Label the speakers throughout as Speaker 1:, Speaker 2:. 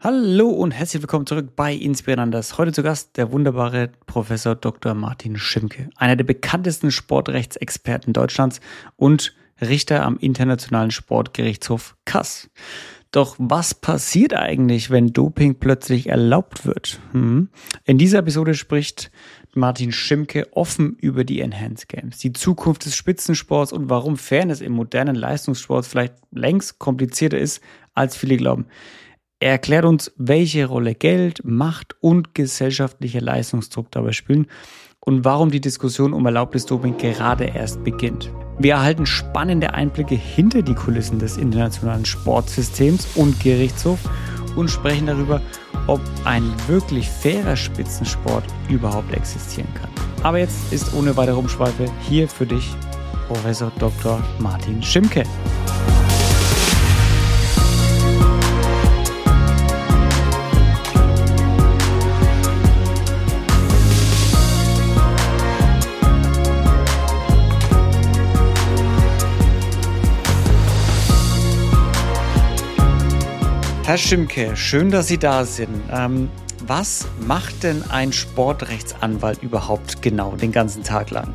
Speaker 1: Hallo und herzlich willkommen zurück bei Inspirandas. Heute zu Gast der wunderbare Professor Dr. Martin Schimke, einer der bekanntesten Sportrechtsexperten Deutschlands und Richter am Internationalen Sportgerichtshof Kass. Doch was passiert eigentlich, wenn Doping plötzlich erlaubt wird? In dieser Episode spricht Martin Schimke offen über die Enhanced Games, die Zukunft des Spitzensports und warum Fairness im modernen Leistungssport vielleicht längst komplizierter ist, als viele glauben. Er erklärt uns, welche Rolle Geld, Macht und gesellschaftlicher Leistungsdruck dabei spielen und warum die Diskussion um erlaubtes Doping gerade erst beginnt. Wir erhalten spannende Einblicke hinter die Kulissen des internationalen Sportsystems und Gerichtshof und sprechen darüber, ob ein wirklich fairer Spitzensport überhaupt existieren kann. Aber jetzt ist ohne weitere Umschweife hier für dich Professor Dr. Martin Schimke. Herr Schimke, schön, dass Sie da sind. Was macht denn ein Sportrechtsanwalt überhaupt genau den ganzen Tag lang?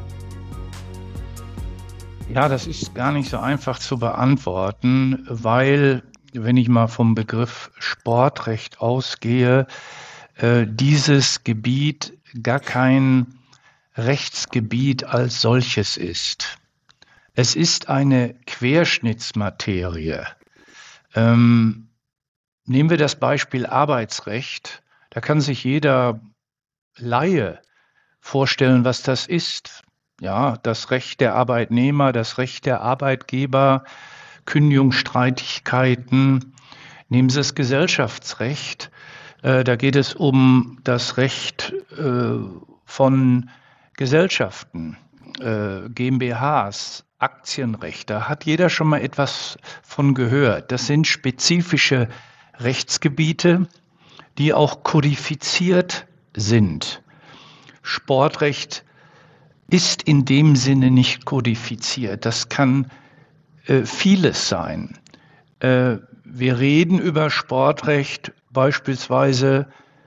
Speaker 2: Ja, das ist gar nicht so einfach zu beantworten, weil, wenn ich mal vom Begriff Sportrecht ausgehe, dieses Gebiet gar kein Rechtsgebiet als solches ist. Es ist eine Querschnittsmaterie. Nehmen wir das Beispiel Arbeitsrecht. Da kann sich jeder Laie vorstellen, was das ist. Ja, das Recht der Arbeitnehmer, das Recht der Arbeitgeber, Kündigungsstreitigkeiten. Nehmen Sie das Gesellschaftsrecht. Da geht es um das Recht von Gesellschaften, GmbHs, Aktienrecht. Da hat jeder schon mal etwas von gehört. Das sind spezifische Rechtsgebiete, die auch kodifiziert sind. Sportrecht ist in dem Sinne nicht kodifiziert. Das kann vieles sein. Wir reden über Sportrecht beispielsweise,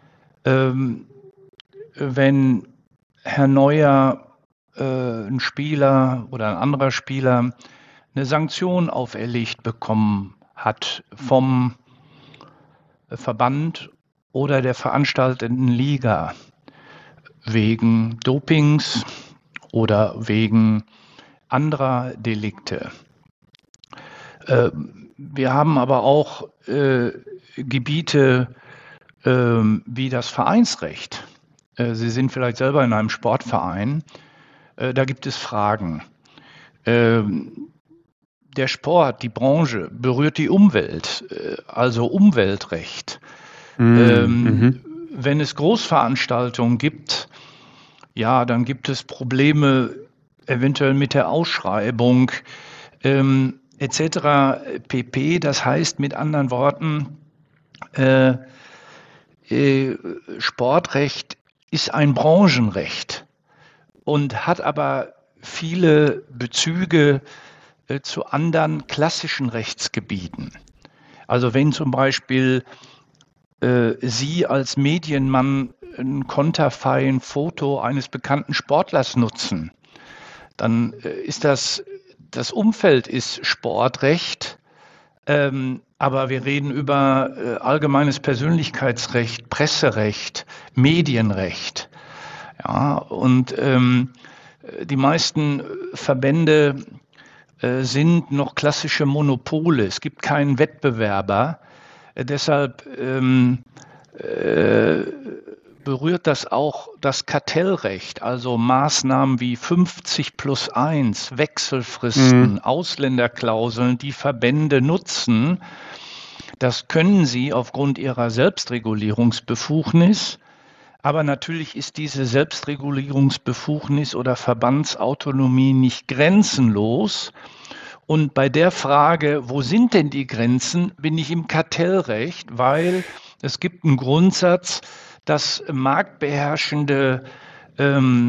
Speaker 2: wenn Herr Neuer, ein Spieler oder ein anderer Spieler, eine Sanktion auferlegt bekommen hat vom Verband oder der veranstaltenden Liga wegen Dopings oder wegen anderer Delikte. Wir haben aber auch Gebiete wie das Vereinsrecht. Sie sind vielleicht selber in einem Sportverein. Da gibt es Fragen. Der Sport, die Branche berührt die Umwelt, also Umweltrecht. Wenn es Großveranstaltungen gibt, ja, dann gibt es Probleme eventuell mit der Ausschreibung etc. pp. Das heißt mit anderen Worten, Sportrecht ist ein Branchenrecht und hat aber viele Bezüge zu anderen klassischen Rechtsgebieten. Also wenn zum Beispiel Sie als Medienmann ein konterfeien Foto eines bekannten Sportlers nutzen, dann ist das Umfeld ist Sportrecht, aber wir reden über allgemeines Persönlichkeitsrecht, Presserecht, Medienrecht. Ja, und die meisten Verbände sind noch klassische Monopole. Es gibt keinen Wettbewerber. Deshalb berührt das auch das Kartellrecht, also Maßnahmen wie 50+1, Wechselfristen, Ausländerklauseln, die Verbände nutzen. Das können sie aufgrund ihrer Selbstregulierungsbefugnis. Aber natürlich ist diese Selbstregulierungsbefugnis oder Verbandsautonomie nicht grenzenlos. Und bei der Frage, wo sind denn die Grenzen, bin ich im Kartellrecht, weil es gibt einen Grundsatz, dass marktbeherrschende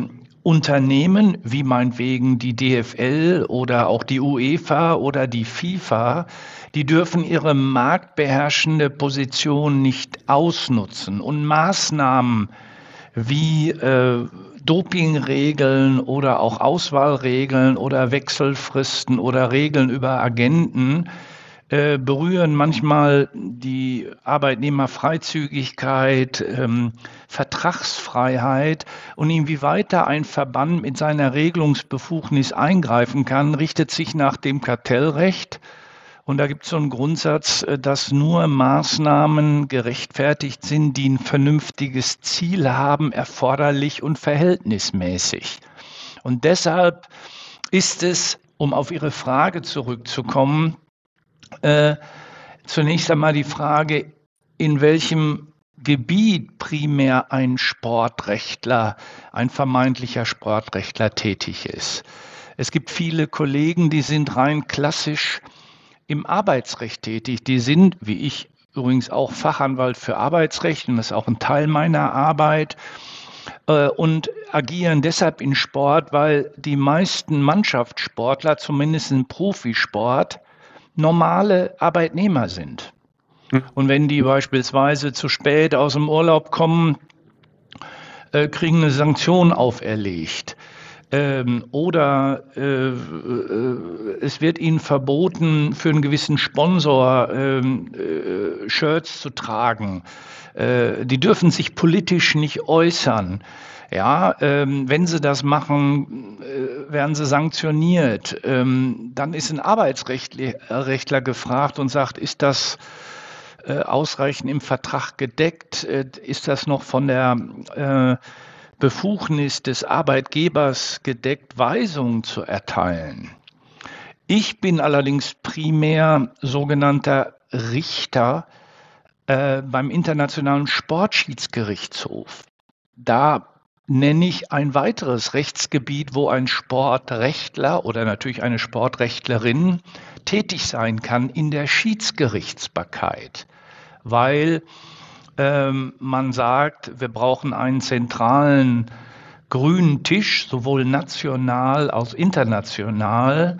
Speaker 2: Unternehmen, wie meinetwegen die DFL oder auch die UEFA oder die FIFA, die dürfen ihre marktbeherrschende Position nicht ausnutzen. Und Maßnahmen wie Dopingregeln oder auch Auswahlregeln oder Wechselfristen oder Regeln über Agenten berühren manchmal die Arbeitnehmerfreizügigkeit, Vertragsfreiheit, und inwieweit da ein Verband mit seiner Regelungsbefugnis eingreifen kann, richtet sich nach dem Kartellrecht. Und da gibt es so einen Grundsatz, dass nur Maßnahmen gerechtfertigt sind, die ein vernünftiges Ziel haben, erforderlich und verhältnismäßig. Und deshalb ist es, um auf Ihre Frage zurückzukommen, zunächst einmal die Frage, in welchem Gebiet primär ein Sportrechtler, ein vermeintlicher Sportrechtler tätig ist. Es gibt viele Kollegen, die sind rein klassisch im Arbeitsrecht tätig. Die sind, wie ich übrigens, auch Fachanwalt für Arbeitsrecht, und das ist auch ein Teil meiner Arbeit, und agieren deshalb in Sport, weil die meisten Mannschaftssportler, zumindest im Profisport, normale Arbeitnehmer sind. Und wenn die beispielsweise zu spät aus dem Urlaub kommen, kriegen eine Sanktion auferlegt. Oder es wird ihnen verboten, für einen gewissen Sponsor Shirts zu tragen. Die dürfen sich politisch nicht äußern. Ja, wenn sie das machen, werden sie sanktioniert. Dann ist ein Arbeitsrechtler gefragt und sagt, ist das ausreichend im Vertrag gedeckt? Ist das noch von der Befugnis des Arbeitgebers gedeckt, Weisungen zu erteilen? Ich bin allerdings primär sogenannter Richter beim Internationalen Sportschiedsgerichtshof. Da nenne ich ein weiteres Rechtsgebiet, wo ein Sportrechtler oder natürlich eine Sportrechtlerin tätig sein kann in der Schiedsgerichtsbarkeit, weil man sagt, wir brauchen einen zentralen grünen Tisch, sowohl national als international.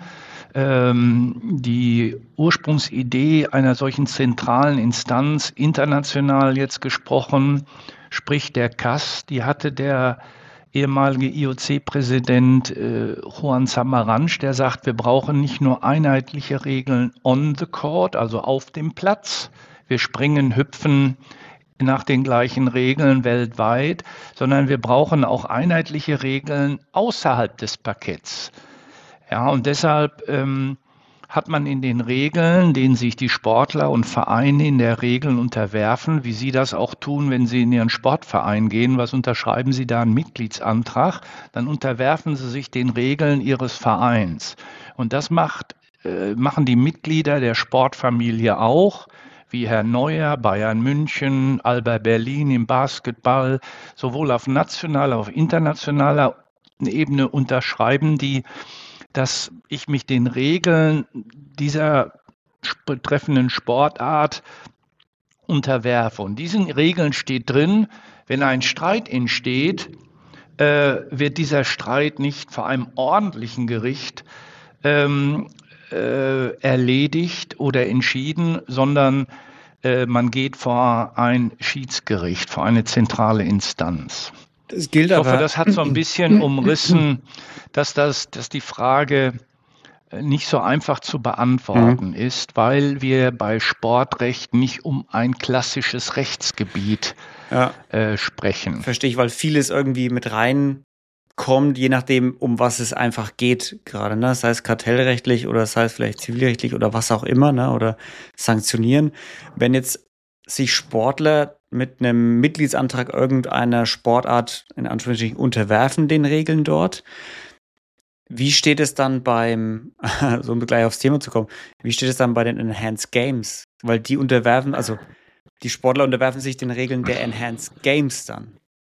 Speaker 2: Die Ursprungsidee einer solchen zentralen Instanz, international jetzt gesprochen, sprich der CAS, die hatte der ehemalige IOC-Präsident Juan Samaranch, der sagt, wir brauchen nicht nur einheitliche Regeln on the court, also auf dem Platz, wir springen, hüpfen nach den gleichen Regeln weltweit, sondern wir brauchen auch einheitliche Regeln außerhalb des Parketts. Ja, und deshalb hat man in den Regeln, denen sich die Sportler und Vereine in der Regel unterwerfen, wie Sie das auch tun, wenn Sie in Ihren Sportverein gehen, was unterschreiben Sie da, einen Mitgliedsantrag, dann unterwerfen Sie sich den Regeln Ihres Vereins. Und das machen die Mitglieder der Sportfamilie auch, wie Herr Neuer, Bayern München, Alba Berlin im Basketball, sowohl auf nationaler, auf internationaler Ebene unterschreiben die, dass ich mich den Regeln dieser betreffenden Sportart unterwerfe. Und diesen Regeln steht drin, wenn ein Streit entsteht, wird dieser Streit nicht vor einem ordentlichen Gericht erledigt oder entschieden, sondern man geht vor ein Schiedsgericht, vor eine zentrale Instanz.
Speaker 1: Das gilt
Speaker 2: ich hoffe, das hat so ein bisschen umrissen, dass die Frage nicht so einfach zu beantworten ist, weil wir bei Sportrecht nicht um ein klassisches Rechtsgebiet sprechen.
Speaker 1: Verstehe ich, weil vieles irgendwie mit reinkommt, je nachdem, um was es einfach geht gerade, ne? Sei es kartellrechtlich oder sei es vielleicht zivilrechtlich oder was auch immer, ne? Oder sanktionieren. Wenn jetzt sich Sportler mit einem Mitgliedsantrag irgendeiner Sportart in Anführungsstrichen unterwerfen den Regeln dort, wie steht es dann beim, so um gleich aufs Thema zu kommen, wie steht es dann bei den Enhanced Games? Weil die Sportler unterwerfen sich den Regeln der Enhanced Games dann.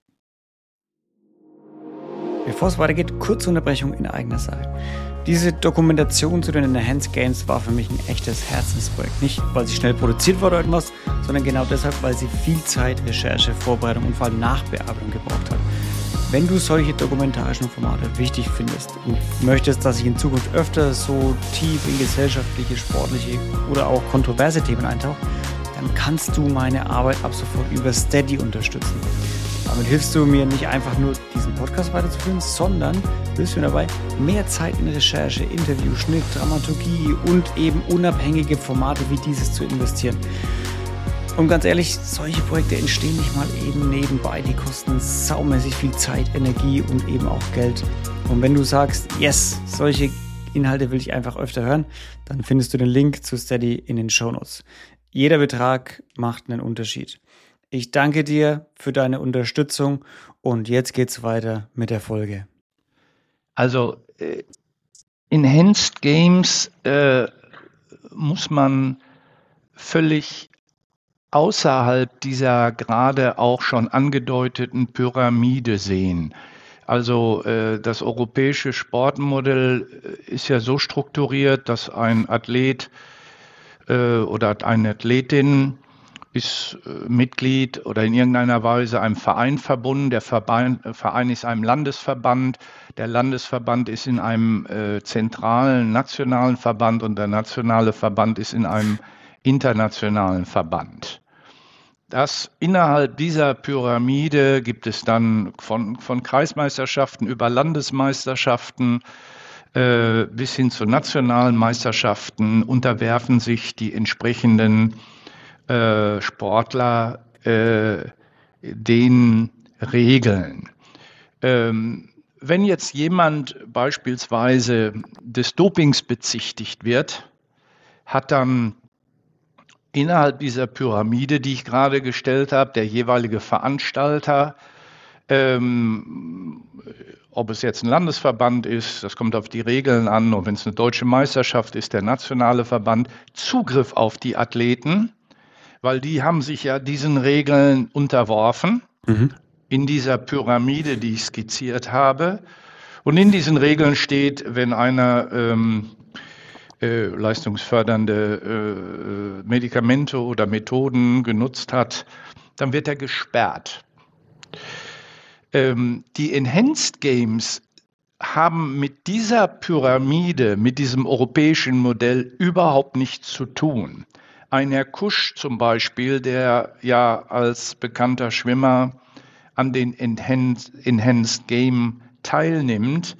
Speaker 1: Bevor es weitergeht, kurze Unterbrechung in eigener Sache. Diese Dokumentation zu den Enhanced Games war für mich ein echtes Herzensprojekt. Nicht, weil sie schnell produziert wurde oder irgendwas, sondern genau deshalb, weil sie viel Zeit, Recherche, Vorbereitung und vor allem Nachbearbeitung gebraucht hat. Wenn du solche dokumentarischen Formate wichtig findest und möchtest, dass ich in Zukunft öfter so tief in gesellschaftliche, sportliche oder auch kontroverse Themen eintauche, dann kannst du meine Arbeit ab sofort über Steady unterstützen. Damit hilfst du mir nicht einfach nur, diesen Podcast weiterzuführen, sondern hilfst mir dabei, mehr Zeit in Recherche, Interview, Schnitt, Dramaturgie und eben unabhängige Formate wie dieses zu investieren. Und ganz ehrlich, solche Projekte entstehen nicht mal eben nebenbei. Die kosten saumäßig viel Zeit, Energie und eben auch Geld. Und wenn du sagst, yes, solche Inhalte will ich einfach öfter hören, dann findest du den Link zu Steady in den Shownotes. Jeder Betrag macht einen Unterschied. Ich danke dir für deine Unterstützung und jetzt geht's weiter mit der Folge.
Speaker 2: Also Enhanced Games muss man völlig außerhalb dieser gerade auch schon angedeuteten Pyramide sehen. Also das europäische Sportmodell ist ja so strukturiert, dass ein Athlet oder eine Athletin ist Mitglied oder in irgendeiner Weise einem Verein verbunden. Der Verein ist einem Landesverband. Der Landesverband ist in einem zentralen nationalen Verband und der nationale Verband ist in einem internationalen Verband. Innerhalb dieser Pyramide gibt es dann von Kreismeisterschaften über Landesmeisterschaften bis hin zu nationalen Meisterschaften unterwerfen sich die entsprechenden Sportler den Regeln. Wenn jetzt jemand beispielsweise des Dopings bezichtigt wird, hat dann innerhalb dieser Pyramide, die ich gerade gestellt habe, der jeweilige Veranstalter, ob es jetzt ein Landesverband ist, das kommt auf die Regeln an, und wenn es eine deutsche Meisterschaft ist, der nationale Verband, Zugriff auf die Athleten, weil die haben sich ja diesen Regeln unterworfen, in dieser Pyramide, die ich skizziert habe. Und in diesen Regeln steht, wenn einer leistungsfördernde Medikamente oder Methoden genutzt hat, dann wird er gesperrt. Die Enhanced Games haben mit dieser Pyramide, mit diesem europäischen Modell überhaupt nichts zu tun. Ein Herr Kusch zum Beispiel, der ja als bekannter Schwimmer an den Enhanced Game teilnimmt,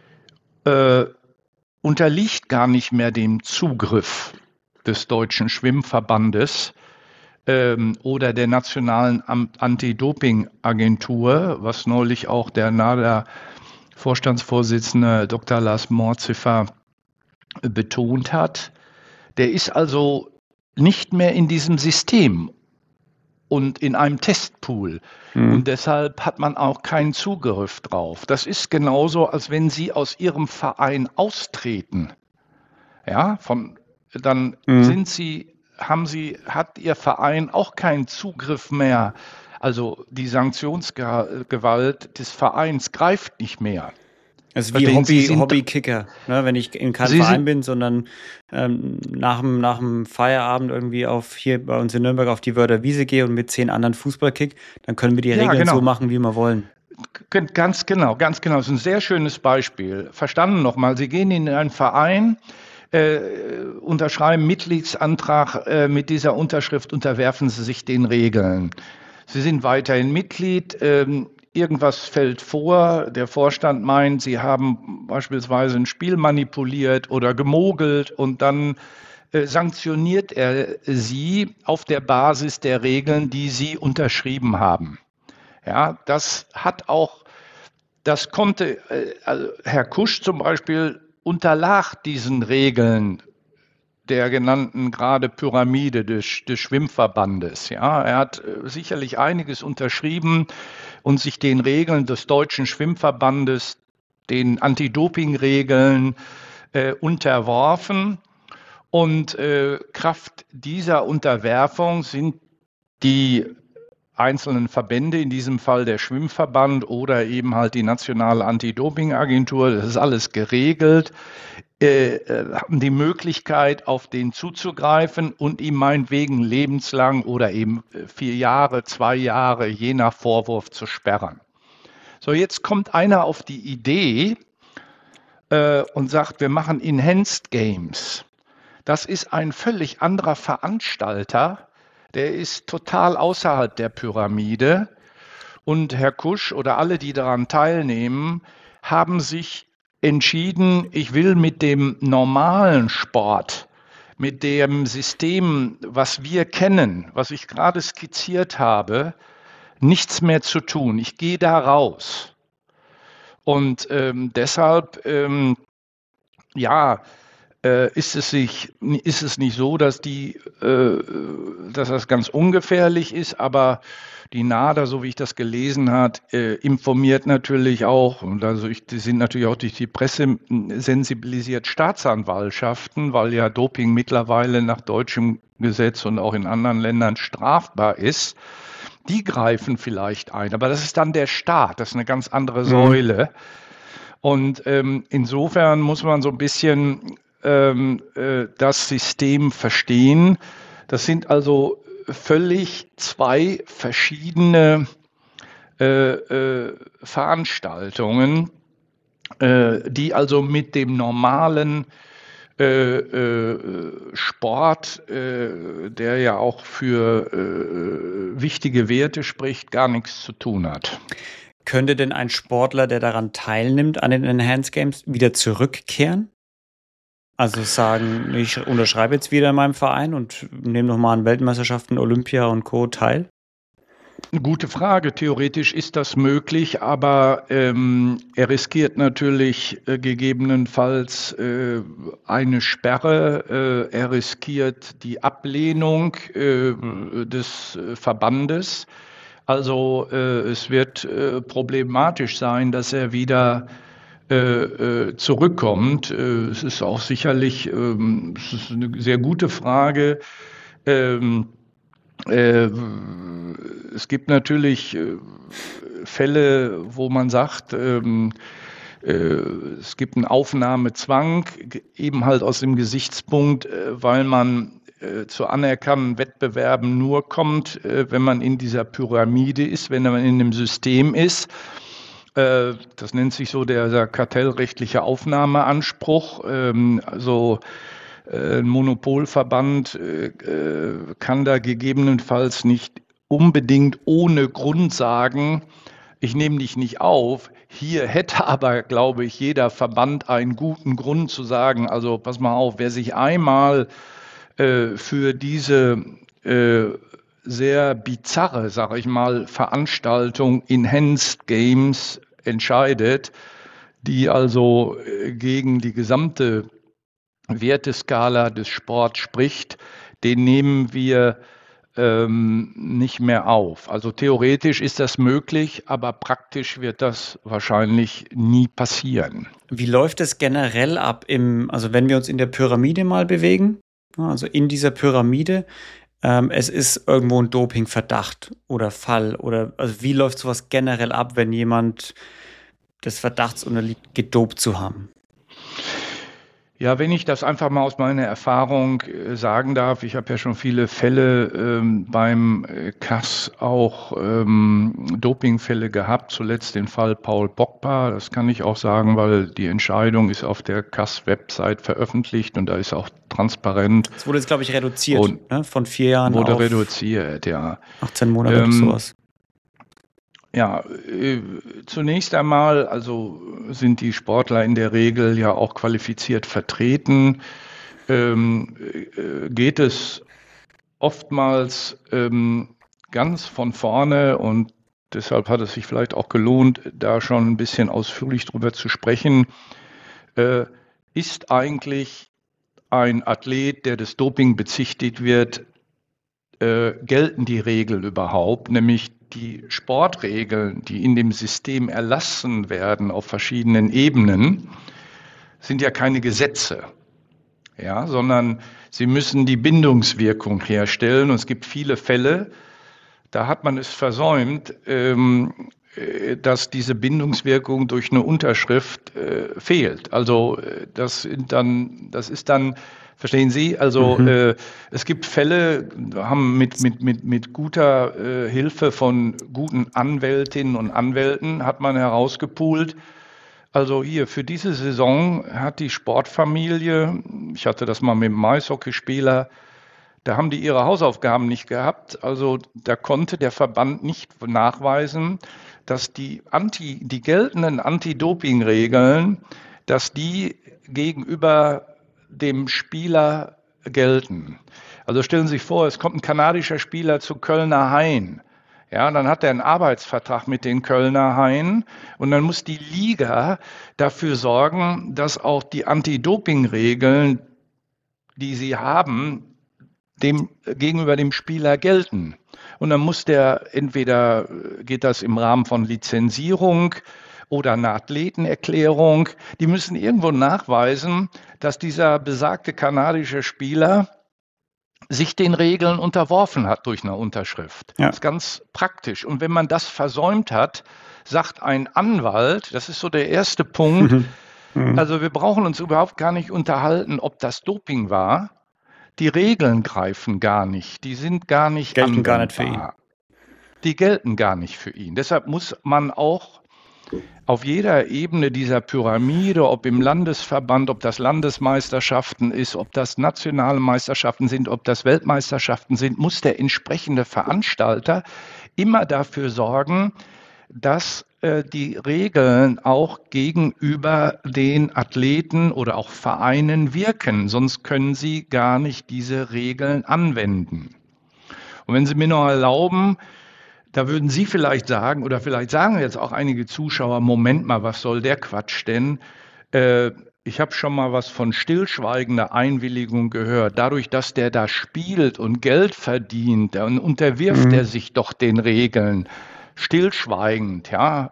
Speaker 2: unterliegt gar nicht mehr dem Zugriff des Deutschen Schwimmverbandes oder der Nationalen Anti-Doping-Agentur, was neulich auch der NADA-Vorstandsvorsitzende Dr. Lars Morziffer betont hat. Der ist also nicht mehr in diesem System und in einem Testpool. Und deshalb hat man auch keinen Zugriff drauf. Das ist genauso, als wenn Sie aus Ihrem Verein austreten. Ja, dann hat Ihr Verein auch keinen Zugriff mehr. Also die Sanktionsgewalt des Vereins greift nicht mehr.
Speaker 1: Also wie Hobbykicker, ne? Wenn ich in keinem Verein bin, sondern nach dem Feierabend irgendwie hier bei uns in Nürnberg auf die Wörder Wiese gehe und mit 10 anderen Fußball kick, dann können wir die Regeln so machen, wie wir wollen.
Speaker 2: Ganz genau. Das ist ein sehr schönes Beispiel. Verstanden nochmal, Sie gehen in einen Verein, unterschreiben Mitgliedsantrag, mit dieser Unterschrift unterwerfen Sie sich den Regeln. Sie sind weiterhin Mitglied, irgendwas fällt vor, der Vorstand meint, Sie haben beispielsweise ein Spiel manipuliert oder gemogelt und dann sanktioniert er Sie auf der Basis der Regeln, die Sie unterschrieben haben. Ja, also Herr Kusch zum Beispiel unterlag diesen Regeln der genannten gerade Pyramide des Schwimmverbandes. Ja, er hat sicherlich einiges unterschrieben und sich den Regeln des Deutschen Schwimmverbandes, den Anti-Doping-Regeln unterworfen. Und Kraft dieser Unterwerfung sind die einzelnen Verbände, in diesem Fall der Schwimmverband oder eben halt die nationale Anti-Doping-Agentur, das ist alles geregelt, haben die Möglichkeit, auf den zuzugreifen und ihm meinetwegen lebenslang oder eben 4 Jahre, 2 Jahre, je nach Vorwurf zu sperren. So, jetzt kommt einer auf die Idee und sagt, wir machen Enhanced Games. Das ist ein völlig anderer Veranstalter, der ist total außerhalb der Pyramide. Und Herr Kusch oder alle, die daran teilnehmen, haben sich entschieden, ich will mit dem normalen Sport, mit dem System, was wir kennen, was ich gerade skizziert habe, nichts mehr zu tun. Ich gehe da raus. Und deshalb, ja, ist es nicht so, dass dass das ganz ungefährlich ist, aber die NADA, so wie ich das gelesen habe, informiert natürlich auch, und also die sind natürlich auch durch die Presse sensibilisiert, Staatsanwaltschaften, weil ja Doping mittlerweile nach deutschem Gesetz und auch in anderen Ländern strafbar ist. Die greifen vielleicht ein, aber das ist dann der Staat, das ist eine ganz andere Säule. Und insofern muss man so ein bisschen das System verstehen. Das sind also völlig zwei verschiedene Veranstaltungen, die also mit dem normalen Sport, der ja auch für wichtige Werte spricht, gar nichts zu tun hat.
Speaker 1: Könnte denn ein Sportler, der daran teilnimmt, an den Enhanced Games, wieder zurückkehren? Also sagen, ich unterschreibe jetzt wieder in meinem Verein und nehme nochmal an Weltmeisterschaften, Olympia und Co. teil?
Speaker 2: Eine gute Frage. Theoretisch ist das möglich, aber er riskiert natürlich gegebenenfalls eine Sperre. Er riskiert die Ablehnung des Verbandes. Also es wird problematisch sein, dass er wieder zurückkommt. Es ist auch sicherlich es ist eine sehr gute Frage. Es gibt natürlich Fälle, wo man sagt, es gibt einen Aufnahmezwang, eben halt aus dem Gesichtspunkt, weil man zu anerkannten Wettbewerben nur kommt, wenn man in dieser Pyramide ist, wenn man in dem System ist. Das nennt sich so der kartellrechtliche Aufnahmeanspruch. Also ein Monopolverband kann da gegebenenfalls nicht unbedingt ohne Grund sagen, ich nehme dich nicht auf. Hier hätte aber, glaube ich, jeder Verband einen guten Grund zu sagen, also pass mal auf, wer sich einmal für diese sehr bizarre, sage ich mal, Veranstaltung Enhanced Games entscheidet, die also gegen die gesamte Werteskala des Sports spricht, den nehmen wir nicht mehr auf. Also theoretisch ist das möglich, aber praktisch wird das wahrscheinlich nie passieren.
Speaker 1: Wie läuft es generell ab also wenn wir uns in der Pyramide mal bewegen, also in dieser Pyramide, es ist irgendwo ein Dopingverdacht oder Fall oder also wie läuft sowas generell ab, wenn jemand des Verdachts unterliegt, gedopt zu haben?
Speaker 2: Ja, wenn ich das einfach mal aus meiner Erfahrung sagen darf, ich habe ja schon viele Fälle beim CAS auch Dopingfälle gehabt, zuletzt den Fall Paul Pogba, das kann ich auch sagen, weil die Entscheidung ist auf der CAS-Website veröffentlicht und da ist auch transparent.
Speaker 1: Das wurde jetzt, glaube ich, reduziert, ne? Von 4 Jahren
Speaker 2: wurde
Speaker 1: auf
Speaker 2: reduziert, ja.
Speaker 1: 18 Monate oder sowas.
Speaker 2: Ja, zunächst einmal, also sind die Sportler in der Regel ja auch qualifiziert vertreten. Geht es oftmals ganz von vorne und deshalb hat es sich vielleicht auch gelohnt, da schon ein bisschen ausführlich drüber zu sprechen. Ist eigentlich ein Athlet, der des Doping bezichtigt wird, gelten die Regeln überhaupt, nämlich die Sportregeln, die in dem System erlassen werden auf verschiedenen Ebenen, sind ja keine Gesetze, ja, sondern sie müssen die Bindungswirkung herstellen. Und es gibt viele Fälle, da hat man es versäumt, dass diese Bindungswirkung durch eine Unterschrift fehlt. Also das ist dann Verstehen Sie? Also
Speaker 1: Mhm.
Speaker 2: es gibt Fälle, haben mit guter Hilfe von guten Anwältinnen und Anwälten hat man herausgepoolt. Also hier für diese Saison hat die Sportfamilie, ich hatte das mal mit einem Eishockeyspieler, da haben die ihre Hausaufgaben nicht gehabt. Also da konnte der Verband nicht nachweisen, dass die geltenden Anti-Doping-Regeln, dass die gegenüber dem Spieler gelten. Also stellen Sie sich vor, es kommt ein kanadischer Spieler zu Kölner Hain. Ja, dann hat er einen Arbeitsvertrag mit den Kölner Haien und dann muss die Liga dafür sorgen, dass auch die Anti-Doping-Regeln, die sie haben, gegenüber dem Spieler gelten. Und dann muss der entweder geht das im Rahmen von Lizenzierung oder einer Athletenerklärung. Die müssen irgendwo nachweisen, dass dieser besagte kanadische Spieler sich den Regeln unterworfen hat durch eine Unterschrift.
Speaker 1: Ja.
Speaker 2: Das ist ganz praktisch. Und wenn man das versäumt hat, sagt ein Anwalt, das ist so der erste Punkt,
Speaker 1: Mhm.
Speaker 2: also wir brauchen uns überhaupt gar nicht unterhalten, ob das Doping war. Die Regeln greifen gar nicht, die sind gar nicht
Speaker 1: Gelten gar nicht für ihn.
Speaker 2: anwendbar. Die gelten gar nicht für ihn. Deshalb muss man auch auf jeder Ebene dieser Pyramide, ob im Landesverband, ob das Landesmeisterschaften ist, ob das nationale Meisterschaften sind, ob das Weltmeisterschaften sind, muss der entsprechende Veranstalter immer dafür sorgen, dass die Regeln auch gegenüber den Athleten oder auch Vereinen wirken. Sonst können sie gar nicht diese Regeln anwenden. Und wenn Sie mir noch erlauben, da würden Sie vielleicht sagen, oder vielleicht sagen jetzt auch einige Zuschauer, Moment mal, was soll der Quatsch denn? Ich habe schon mal was von stillschweigender Einwilligung gehört. Dadurch, dass der da spielt und Geld verdient, dann unterwirft er sich doch den Regeln stillschweigend, ja,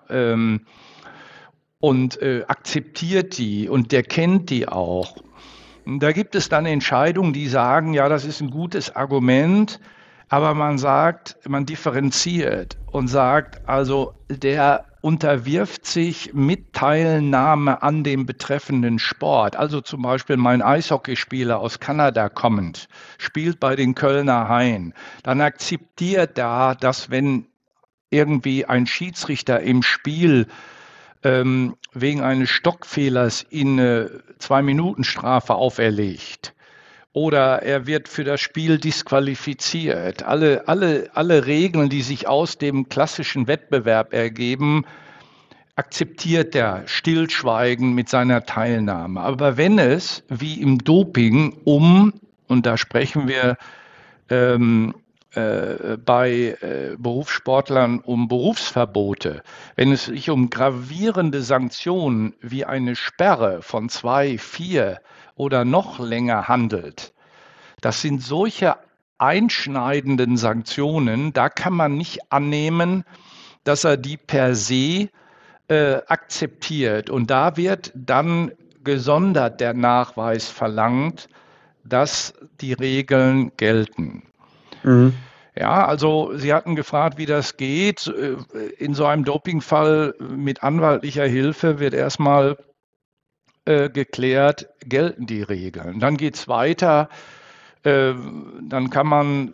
Speaker 2: und akzeptiert die und der kennt die auch. Und da gibt es dann Entscheidungen, die sagen, ja, das ist ein gutes Argument, aber man sagt, man differenziert und sagt, also der unterwirft sich mit Teilnahme an dem betreffenden Sport. Also zum Beispiel mein Eishockeyspieler aus Kanada kommend, spielt bei den Kölner Haien. Dann akzeptiert da, dass wenn irgendwie ein Schiedsrichter im Spiel wegen eines Stockfehlers ihn eine 2-Minuten-Strafe auferlegt oder er wird für das Spiel disqualifiziert. Alle Regeln, die sich aus dem klassischen Wettbewerb ergeben, akzeptiert er stillschweigend mit seiner Teilnahme. Aber wenn es, wie im Doping, und da sprechen wir bei Berufssportlern um Berufsverbote, wenn es sich um gravierende Sanktionen wie eine Sperre von 2, 4 oder noch länger handelt, das sind solche einschneidenden Sanktionen, da kann man nicht annehmen, dass er die per se akzeptiert. Und da wird dann gesondert der Nachweis verlangt, dass die Regeln gelten. Ja, also Sie hatten gefragt, wie das geht. In so einem Dopingfall mit anwaltlicher Hilfe wird erstmal geklärt, gelten die Regeln. Dann geht es weiter. Dann kann man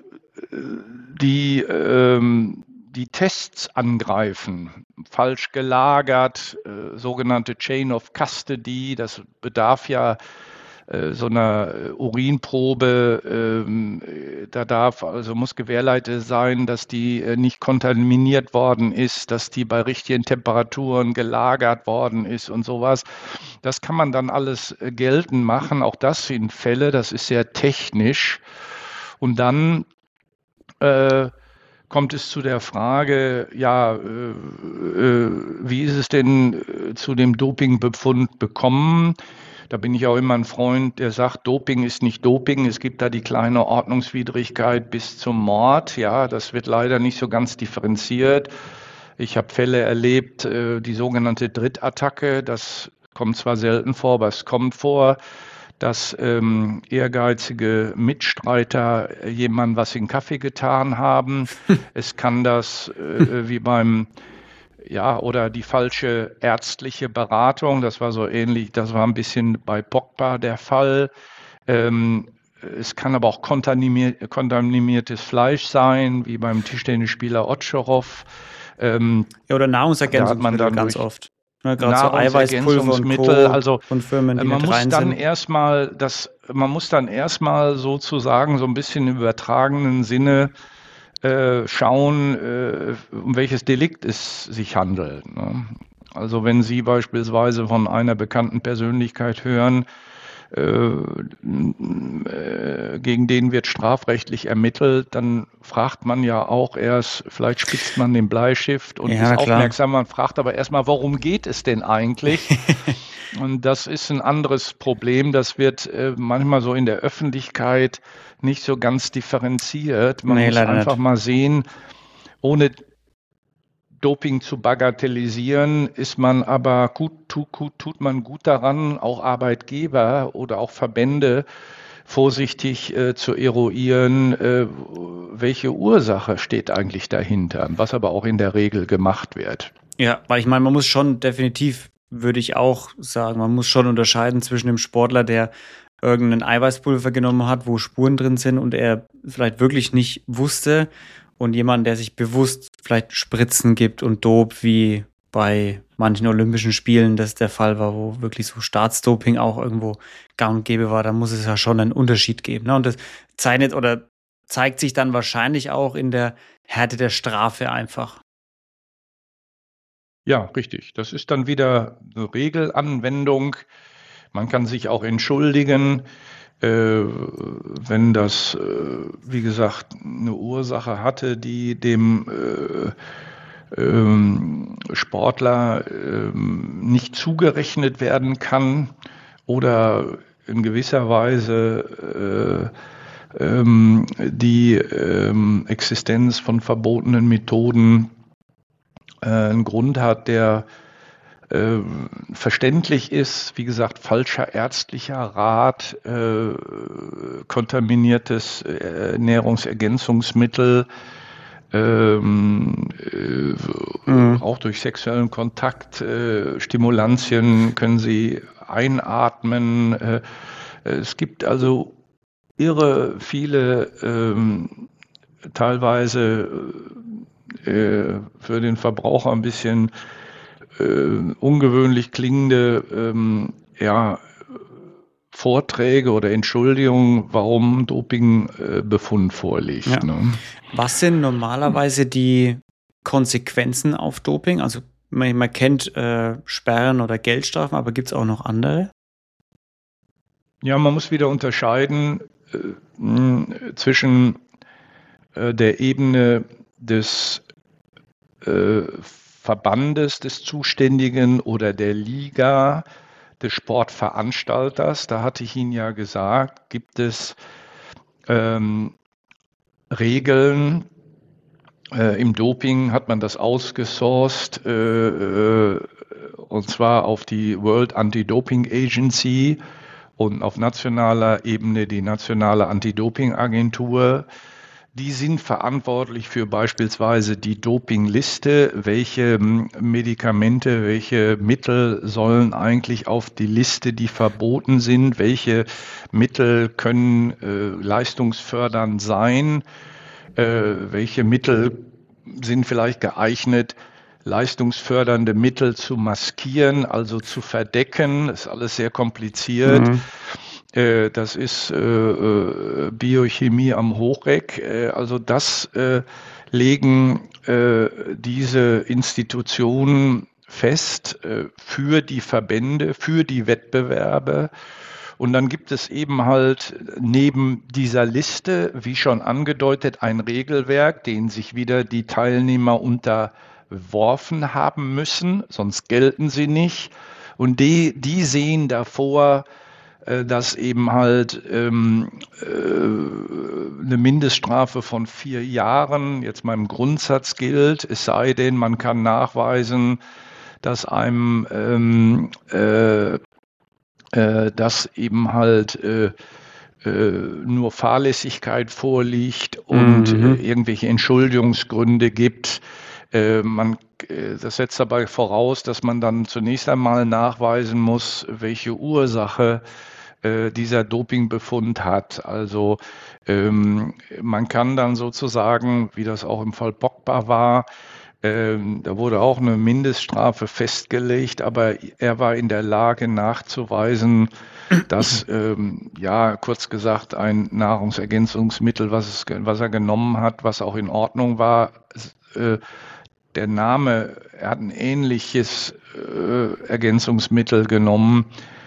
Speaker 2: die Tests angreifen, falsch gelagert, sogenannte Chain of Custody, das bedarf ja so einer Urinprobe, muss gewährleistet sein, dass die nicht kontaminiert worden ist, dass die bei richtigen Temperaturen gelagert worden ist und sowas. Das kann man dann alles geltend machen. Auch das sind Fälle, das ist sehr technisch. Und dann kommt es zu der Frage, ja, wie ist es denn zu dem Dopingbefund bekommen? Da bin ich auch immer ein Freund, der sagt, Doping ist nicht Doping. Es gibt da die kleine Ordnungswidrigkeit bis zum Mord. Ja, das wird leider nicht so ganz differenziert. Ich habe Fälle erlebt, die sogenannte Drittattacke. Das kommt zwar selten vor, aber es kommt vor, dass ehrgeizige Mitstreiter jemandem was in den Kaffee getan haben. Es kann das wie beim oder die falsche ärztliche Beratung, das war so ähnlich, das war ein bisschen bei Pogba der Fall. Es kann aber auch kontaminiertes Fleisch sein, wie beim Tischtennisspieler Otscherow.
Speaker 1: Ja, oder Nahrungsergänzungsmittel ganz oft. Ne, gerade so Eiweißpulver und
Speaker 2: Nahrungsergänzungsmittel,
Speaker 1: Co.
Speaker 2: also
Speaker 1: von Firmen, die
Speaker 2: man
Speaker 1: nicht
Speaker 2: muss
Speaker 1: rein
Speaker 2: dann
Speaker 1: sind.
Speaker 2: man muss dann erstmal sozusagen so ein bisschen im übertragenen Sinne schauen, um welches Delikt es sich handelt. Ne? Also wenn Sie beispielsweise von einer bekannten Persönlichkeit hören, gegen den wird strafrechtlich ermittelt, dann fragt man ja auch erst, vielleicht spitzt man den Bleistift und
Speaker 1: Ja,
Speaker 2: ist
Speaker 1: klar.
Speaker 2: aufmerksam, man fragt aber erstmal, worum geht es denn eigentlich? Und das ist ein anderes Problem, das wird manchmal so in der Öffentlichkeit nicht so ganz differenziert. Man
Speaker 1: Nee,
Speaker 2: muss
Speaker 1: leider
Speaker 2: einfach
Speaker 1: nicht.
Speaker 2: mal sehen, ohne Doping zu bagatellisieren, ist man aber tut man gut daran, auch Arbeitgeber oder auch Verbände vorsichtig zu eruieren, welche Ursache steht eigentlich dahinter, was aber auch in der Regel gemacht wird.
Speaker 1: Ja, weil ich meine, man muss schon definitiv, würde ich auch sagen, man muss schon unterscheiden zwischen dem Sportler, der irgendeinen Eiweißpulver genommen hat, wo Spuren drin sind und er vielleicht wirklich nicht wusste, und jemand, der sich bewusst vielleicht Spritzen gibt und dopt, wie bei manchen Olympischen Spielen das der Fall war, wo wirklich so Staatsdoping auch irgendwo gang und gäbe war. Da muss es ja schon einen Unterschied geben. Ne? Und das zeichnet oder zeigt sich dann wahrscheinlich auch in der Härte der Strafe einfach.
Speaker 2: Ja, richtig. Das ist dann wieder eine Regelanwendung. Man kann sich auch entschuldigen, wenn das, wie gesagt, eine Ursache hatte, die dem Sportler nicht zugerechnet werden kann oder in gewisser Weise die Existenz von verbotenen Methoden einen Grund hat, der verständlich ist, wie gesagt, falscher ärztlicher Rat, kontaminiertes Nahrungsergänzungsmittel, auch durch sexuellen Kontakt, Stimulantien können sie einatmen. Es gibt also irre viele, teilweise für den Verbraucher ein bisschen ungewöhnlich klingende Vorträge oder Entschuldigungen, warum Dopingbefund vorliegt.
Speaker 1: Ja.
Speaker 2: Ne?
Speaker 1: Was sind normalerweise die Konsequenzen auf Doping? Also man kennt Sperren oder Geldstrafen, aber gibt es auch noch andere?
Speaker 2: Ja, man muss wieder unterscheiden zwischen der Ebene des Verbandes des Zuständigen oder der Liga des Sportveranstalters. Da hatte ich Ihnen ja gesagt, gibt es Regeln. Im Doping hat man das ausgesourced, und zwar auf die World Anti-Doping Agency und auf nationaler Ebene die nationale Anti-Doping-Agentur. Die sind verantwortlich für beispielsweise die Dopingliste. Welche Medikamente, welche Mittel sollen eigentlich auf die Liste, die verboten sind? Welche Mittel können leistungsfördernd sein? Welche Mittel sind vielleicht geeignet, leistungsfördernde Mittel zu maskieren, also zu verdecken? Das ist alles sehr kompliziert. Das ist Biochemie am Hochreck. Also das legen diese Institutionen fest für die Verbände, für die Wettbewerbe. Und dann gibt es eben halt neben dieser Liste, wie schon angedeutet, ein Regelwerk, den sich wieder die Teilnehmer unterworfen haben müssen, sonst gelten sie nicht. Und die sehen davor, dass eben halt eine Mindeststrafe von 4 Jahren jetzt mal im Grundsatz gilt, es sei denn, man kann nachweisen, dass einem dass eben halt nur Fahrlässigkeit vorliegt und irgendwelche Entschuldigungsgründe gibt. Das setzt dabei voraus, dass man dann zunächst einmal nachweisen muss, welche Ursache dieser Dopingbefund hat. Also man kann dann sozusagen, wie das auch im Fall Pogba war, da wurde auch eine Mindeststrafe festgelegt, aber er war in der Lage nachzuweisen, dass, ja, kurz gesagt, ein Nahrungsergänzungsmittel, was er genommen hat, was auch in Ordnung war, der Name, er hat ein ähnliches Ergänzungsmittel genommen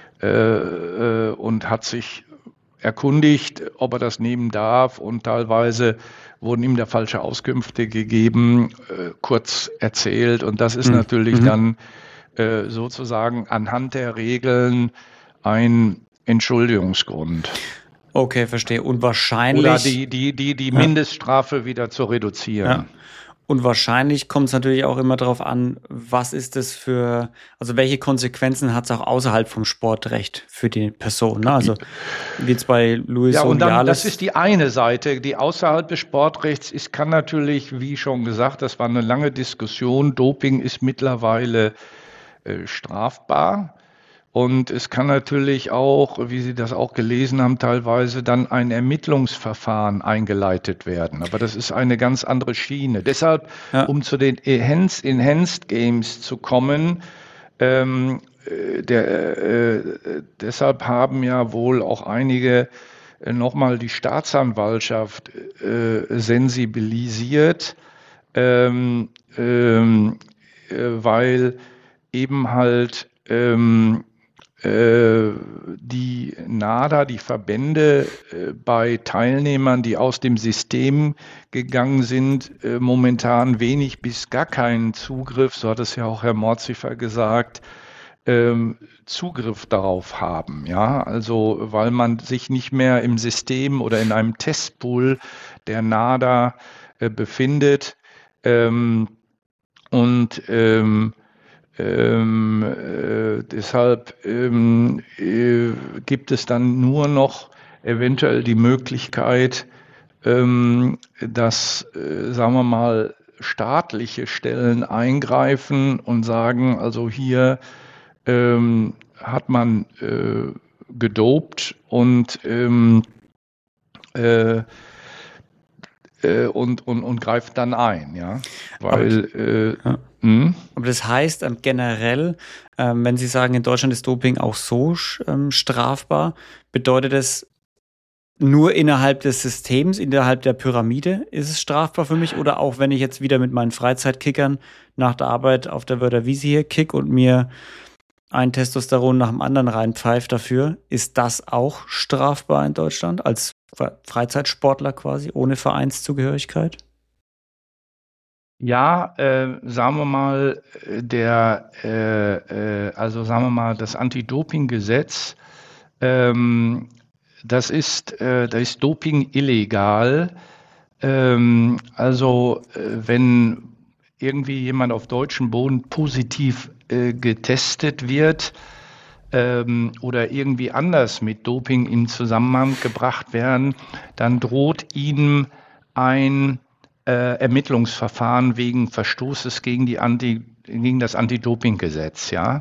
Speaker 2: und hat sich erkundigt, ob er das nehmen darf, und teilweise wurden ihm da falsche Auskünfte gegeben, kurz erzählt, und das ist natürlich dann sozusagen anhand der Regeln ein Entschuldigungsgrund.
Speaker 1: Okay, verstehe. Und wahrscheinlich.
Speaker 2: Oder die Mindeststrafe wieder zu reduzieren.
Speaker 1: Ja. Und wahrscheinlich kommt es natürlich auch immer darauf an, was ist das für, also welche Konsequenzen hat es auch außerhalb vom Sportrecht für die Person, ne? Also wie jetzt bei Luis
Speaker 2: und dann,
Speaker 1: Rubiales.
Speaker 2: das ist die eine Seite, die außerhalb des Sportrechts ist, kann natürlich, wie schon gesagt, das war eine lange Diskussion, Doping ist mittlerweile strafbar. Und es kann natürlich auch, wie Sie das auch gelesen haben, teilweise dann ein Ermittlungsverfahren eingeleitet werden. Aber das ist eine ganz andere Schiene. Deshalb, um zu den Enhanced Games zu kommen, deshalb haben ja wohl auch einige nochmal die Staatsanwaltschaft sensibilisiert, weil eben halt die NADA, die Verbände bei Teilnehmern, die aus dem System gegangen sind, momentan wenig bis gar keinen Zugriff, so hat es ja auch Herr Mordziffer gesagt, Zugriff darauf haben. Ja, also weil man sich nicht mehr im System oder in einem Testpool der NADA befindet, deshalb gibt es dann nur noch eventuell die Möglichkeit, dass, sagen wir mal, staatliche Stellen eingreifen und sagen, also hier hat man gedopt und greift dann ein, ja, weil
Speaker 1: aber das heißt generell, wenn Sie sagen, in Deutschland ist Doping auch so strafbar, bedeutet es nur innerhalb des Systems, innerhalb der Pyramide ist es strafbar für mich, oder auch wenn ich jetzt wieder mit meinen Freizeitkickern nach der Arbeit auf der Wörtherwiese hier kick und mir ein Testosteron nach dem anderen reinpfeift dafür, ist das auch strafbar in Deutschland als Freizeitsportler quasi, ohne Vereinszugehörigkeit?
Speaker 2: Ja, sagen wir mal, sagen wir mal, das Anti-Doping-Gesetz, da ist Doping illegal. Wenn irgendwie jemand auf deutschem Boden positiv getestet wird oder irgendwie anders mit Doping in Zusammenhang gebracht werden, dann droht ihm ein Ermittlungsverfahren wegen Verstoßes gegen das Anti-Doping-Gesetz, ja.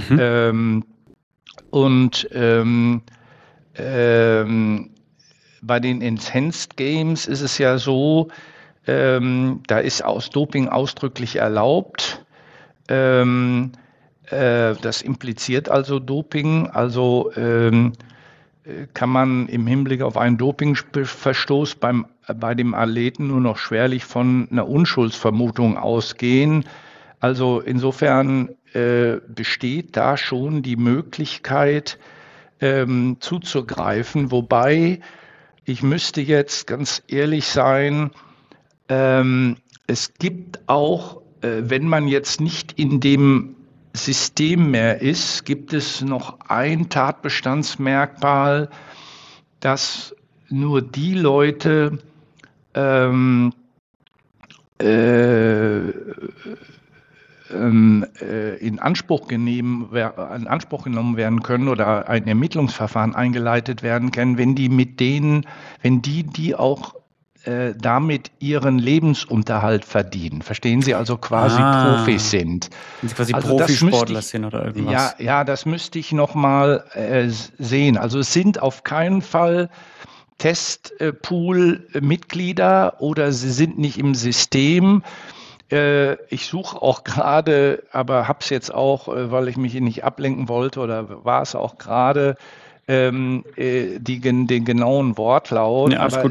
Speaker 2: Bei den Enhanced Games ist es ja so, da ist Doping ausdrücklich erlaubt. Das impliziert also Doping, also kann man im Hinblick auf einen Dopingverstoß bei dem Athleten nur noch schwerlich von einer Unschuldsvermutung ausgehen. Also insofern besteht da schon die Möglichkeit zuzugreifen, wobei ich müsste jetzt ganz ehrlich sein, es gibt auch, wenn man jetzt nicht in dem System mehr ist, gibt es noch ein Tatbestandsmerkmal, dass nur die Leute in Anspruch genommen werden können oder ein Ermittlungsverfahren eingeleitet werden kann, wenn die auch damit ihren Lebensunterhalt verdienen. Verstehen Sie, also quasi Profis sind.
Speaker 1: Wenn sie quasi
Speaker 2: Also
Speaker 1: Profisportler sind oder irgendwas.
Speaker 2: Ja, das müsste ich noch mal sehen. Also es sind auf keinen Fall Testpool-Mitglieder oder sie sind nicht im System. Ich suche auch gerade, aber habe es jetzt auch, weil ich mich nicht ablenken wollte oder war es auch gerade, den genauen Wortlaut.
Speaker 1: Ja, alles
Speaker 2: Aber
Speaker 1: gut.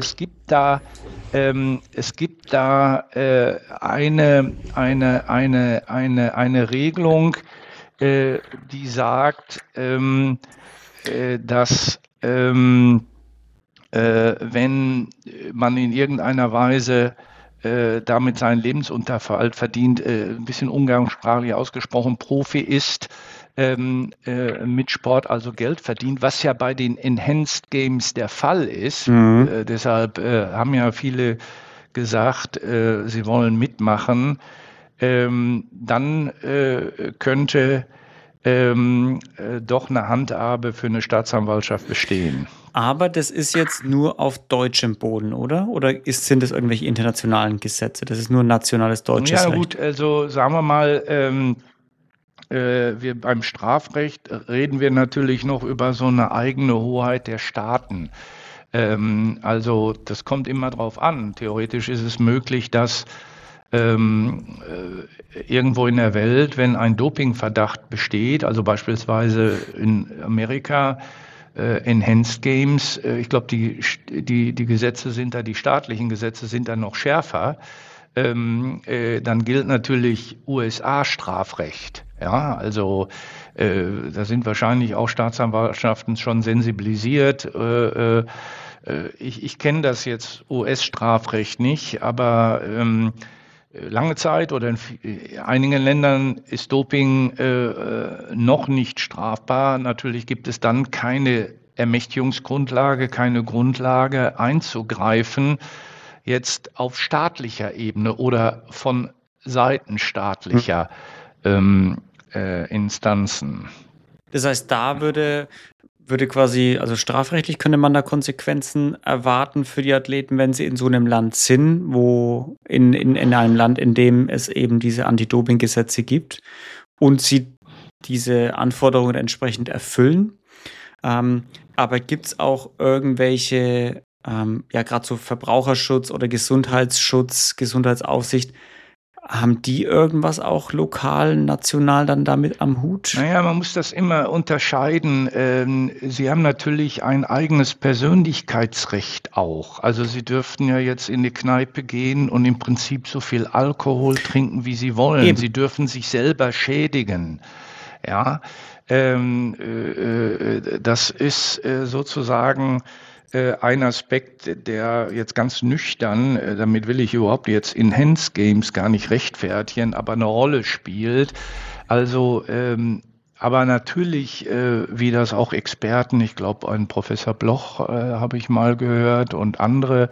Speaker 2: es gibt da eine Regelung, die sagt, dass wenn man in irgendeiner Weise damit seinen Lebensunterhalt verdient, ein bisschen umgangssprachlich ausgesprochen, Profi ist, mit Sport also Geld verdient, was ja bei den Enhanced Games der Fall ist. Deshalb haben ja viele gesagt, sie wollen mitmachen. Dann könnte doch eine Handhabe für eine Staatsanwaltschaft bestehen.
Speaker 1: Aber das ist jetzt nur auf deutschem Boden, oder? Oder sind das irgendwelche internationalen Gesetze? Das ist nur nationales deutsches
Speaker 2: Ja,
Speaker 1: Recht.
Speaker 2: gut, also sagen wir mal, wir beim Strafrecht reden wir natürlich noch über so eine eigene Hoheit der Staaten. Also das kommt immer drauf an. Theoretisch ist es möglich, dass irgendwo in der Welt, wenn ein Dopingverdacht besteht, also beispielsweise in Amerika, Enhanced Games, ich glaube, die Gesetze sind da, die staatlichen Gesetze sind da noch schärfer. Dann gilt natürlich USA-Strafrecht. Ja, also da sind wahrscheinlich auch Staatsanwaltschaften schon sensibilisiert. Ich kenne das jetzt US-Strafrecht nicht, aber lange Zeit oder in einigen Ländern ist Doping noch nicht strafbar. Natürlich gibt es dann keine Ermächtigungsgrundlage, keine Grundlage einzugreifen, jetzt auf staatlicher Ebene oder von Seiten staatlicher Instanzen.
Speaker 1: Das heißt, da würde quasi, also strafrechtlich könnte man da Konsequenzen erwarten für die Athleten, wenn sie in so einem Land sind, wo in einem Land, in dem es eben diese Anti-Doping-Gesetze gibt und sie diese Anforderungen entsprechend erfüllen. Aber gibt es auch irgendwelche, ja, gerade so Verbraucherschutz oder Gesundheitsschutz, Gesundheitsaufsicht, haben die irgendwas auch lokal, national dann damit am Hut?
Speaker 2: Naja, man muss das immer unterscheiden. Sie haben natürlich ein eigenes Persönlichkeitsrecht auch. Also Sie dürften ja jetzt in die Kneipe gehen und im Prinzip so viel Alkohol trinken, wie Sie wollen.
Speaker 1: Eben.
Speaker 2: Sie dürfen sich selber schädigen. Ja, das ist sozusagen ein Aspekt, der jetzt ganz nüchtern, damit will ich überhaupt jetzt Enhanced Games gar nicht rechtfertigen, aber eine Rolle spielt. Also, aber natürlich, wie das auch Experten, ich glaube, ein Professor Bloch habe ich mal gehört und andere,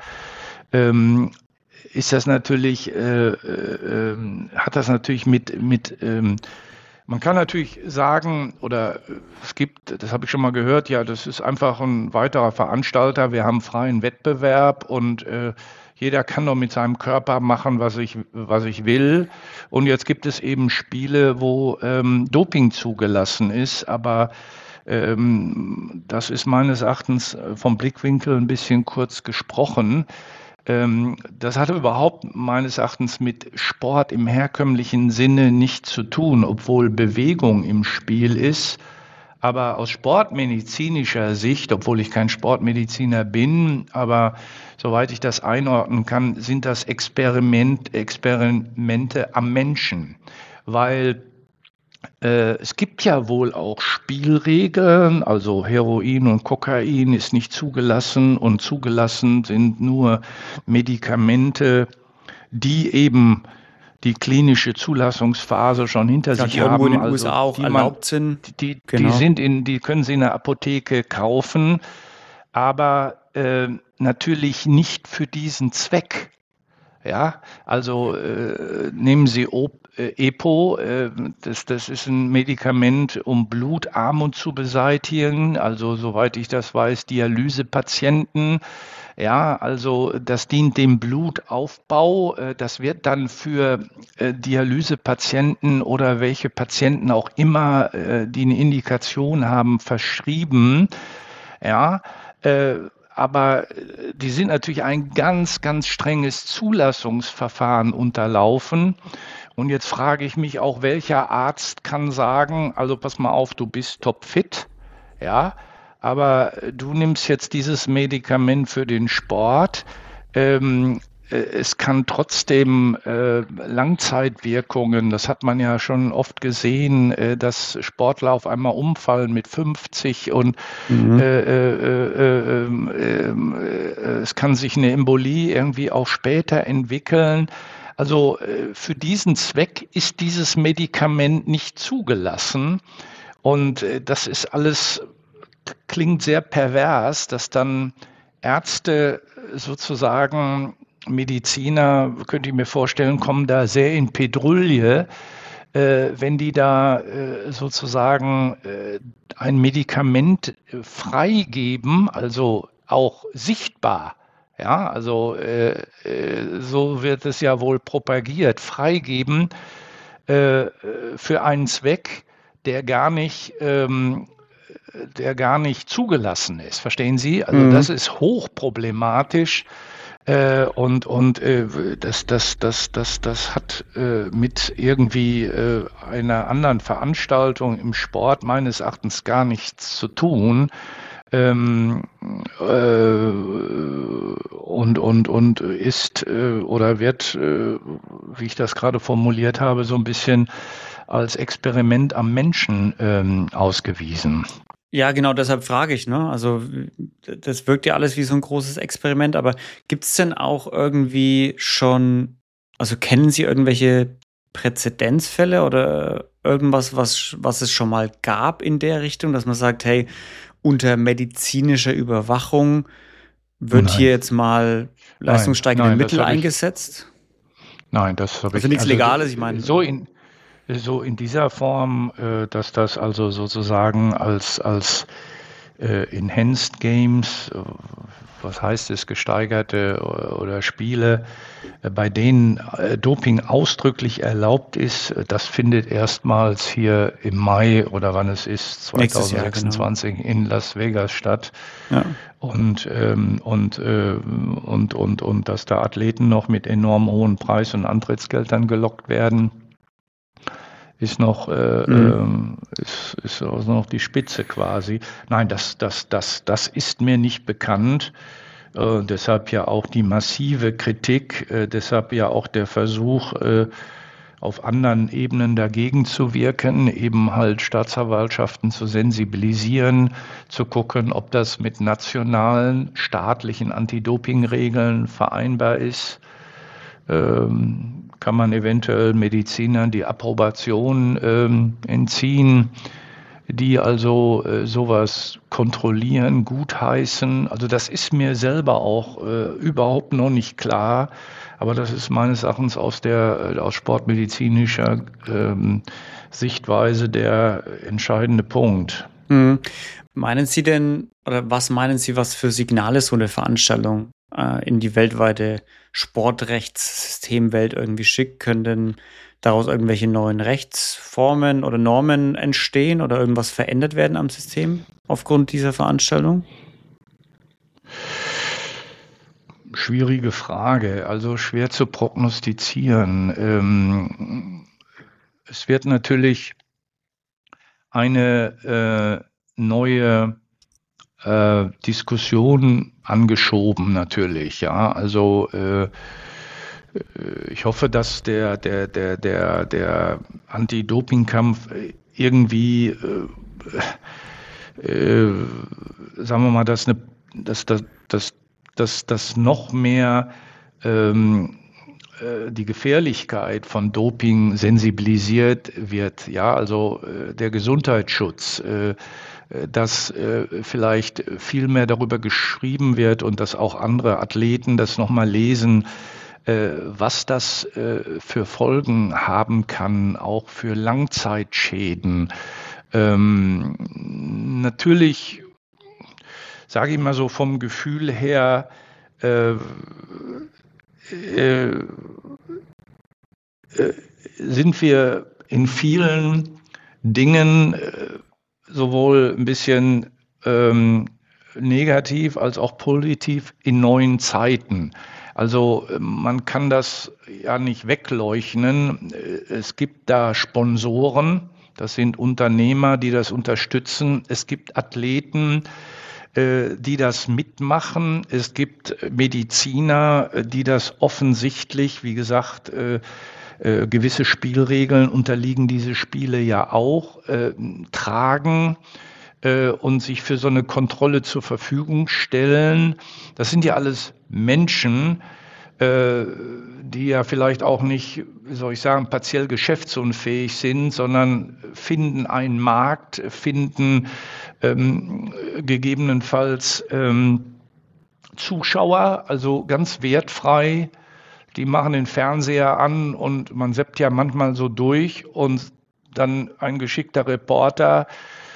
Speaker 2: ist das natürlich, hat das natürlich man kann natürlich sagen, oder es gibt, das habe ich schon mal gehört, ja, das ist einfach ein weiterer Veranstalter, wir haben freien Wettbewerb und jeder kann doch mit seinem Körper machen, was ich will. Und jetzt gibt es eben Spiele, wo Doping zugelassen ist, aber das ist meines Erachtens vom Blickwinkel ein bisschen kurz gesprochen. Das hatte überhaupt meines Erachtens mit Sport im herkömmlichen Sinne nichts zu tun, obwohl Bewegung im Spiel ist. Aber aus sportmedizinischer Sicht, obwohl ich kein Sportmediziner bin, aber soweit ich das einordnen kann, sind das Experimente am Menschen. Weil es gibt ja wohl auch Spielregeln, also Heroin und Kokain ist nicht zugelassen und zugelassen sind nur Medikamente, die eben die klinische Zulassungsphase schon hinter sich
Speaker 1: Die irgendwo
Speaker 2: haben.
Speaker 1: in den USA auch erlaubt sind.
Speaker 2: Die
Speaker 1: Genau.
Speaker 2: die können Sie in der Apotheke kaufen, aber natürlich nicht für diesen Zweck. Ja, also nehmen Sie EPO, das ist ein Medikament, um Blutarmut zu beseitigen. Also soweit ich das weiß, Dialysepatienten. Ja, also das dient dem Blutaufbau. Das wird dann für Dialysepatienten oder welche Patienten auch immer, die eine Indikation haben, verschrieben. Ja, aber die sind natürlich ein ganz, ganz strenges Zulassungsverfahren unterlaufen. Und jetzt frage ich mich auch, welcher Arzt kann sagen, also pass mal auf, du bist topfit, ja, aber du nimmst jetzt dieses Medikament für den Sport. Es kann trotzdem Langzeitwirkungen, das hat man ja schon oft gesehen, dass Sportler auf einmal umfallen mit 50 und es kann sich eine Embolie irgendwie auch später entwickeln. Also für diesen Zweck ist dieses Medikament nicht zugelassen. Und das ist alles, klingt sehr pervers, dass dann Ärzte sozusagen, Mediziner, könnte ich mir vorstellen, kommen da sehr in Pedrouille, wenn die da sozusagen ein Medikament freigeben, also auch sichtbar. Ja, also so wird es ja wohl propagiert, freigeben für einen Zweck, der gar nicht, der gar nicht zugelassen ist. Verstehen Sie? Also das ist hochproblematisch. Das hat mit irgendwie einer anderen Veranstaltung im Sport meines Erachtens gar nichts zu tun. Und ist oder wird, wie ich das gerade formuliert habe, so ein bisschen als Experiment am Menschen ausgewiesen.
Speaker 1: Ja, genau, deshalb frage ich, ne? Also das wirkt ja alles wie so ein großes Experiment, aber gibt es denn auch irgendwie schon, also kennen Sie irgendwelche Präzedenzfälle oder irgendwas, was es schon mal gab in der Richtung, dass man sagt, hey, unter medizinischer Überwachung wird hier
Speaker 2: Nein,
Speaker 1: jetzt mal
Speaker 2: nein,
Speaker 1: leistungssteigernde
Speaker 2: nein, das
Speaker 1: Mittel
Speaker 2: habe ich,
Speaker 1: eingesetzt?
Speaker 2: nein, das habe
Speaker 1: Also
Speaker 2: ich,
Speaker 1: nichts
Speaker 2: also
Speaker 1: Legales, ich meine.
Speaker 2: so in dieser Form, dass das also sozusagen als Enhanced Games, was heißt es, gesteigerte oder Spiele, bei denen Doping ausdrücklich erlaubt ist, das findet erstmals hier im Mai oder wann es ist,
Speaker 1: Nächstes Jahr, genau.
Speaker 2: 2026 in Las Vegas statt.
Speaker 1: Ja.
Speaker 2: Und dass da Athleten noch mit enorm hohen Preis- und Antrittsgeldern gelockt werden, ist noch, ist also noch die Spitze quasi. Nein, das ist mir nicht bekannt. Deshalb ja auch die massive Kritik, deshalb ja auch der Versuch, auf anderen Ebenen dagegen zu wirken, eben halt Staatsanwaltschaften zu sensibilisieren, zu gucken, ob das mit nationalen, staatlichen Anti-Doping-Regeln vereinbar ist. Kann man eventuell Medizinern die Approbation entziehen, die also sowas kontrollieren, gutheißen. Also das ist mir selber auch überhaupt noch nicht klar, aber das ist meines Erachtens aus sportmedizinischer Sichtweise der entscheidende Punkt.
Speaker 1: Meinen Sie denn, oder was meinen Sie, was für Signale so eine Veranstaltung in die weltweite Sportrechtssystemwelt irgendwie schickt? Können denn daraus irgendwelche neuen Rechtsformen oder Normen entstehen oder irgendwas verändert werden am System aufgrund dieser Veranstaltung?
Speaker 2: Schwierige Frage, also schwer zu prognostizieren. Es wird natürlich eine neue Diskussion angeschoben natürlich, ja. Also ich hoffe, dass der Anti-Doping-Kampf irgendwie, sagen wir mal, dass noch mehr die Gefährlichkeit von Doping sensibilisiert wird, ja, also der Gesundheitsschutz, dass vielleicht viel mehr darüber geschrieben wird und dass auch andere Athleten das nochmal lesen, was das für Folgen haben kann, auch für Langzeitschäden. Natürlich, sage ich mal so vom Gefühl her, äh, äh, sind wir in vielen Dingen sowohl ein bisschen negativ als auch positiv in neuen Zeiten. Also man kann das ja nicht wegleugnen. Es gibt da Sponsoren, das sind Unternehmer, die das unterstützen. Es gibt Athleten, die das mitmachen. Es gibt Mediziner, die das offensichtlich, wie gesagt, gewisse Spielregeln unterliegen diese Spiele ja auch, tragen und sich für so eine Kontrolle zur Verfügung stellen. Das sind ja alles Menschen, die ja vielleicht auch nicht, wie soll ich sagen, partiell geschäftsunfähig sind, sondern finden einen Markt, finden gegebenenfalls Zuschauer, also ganz wertfrei. Die machen den Fernseher an und man seppt ja manchmal so durch und dann ein geschickter Reporter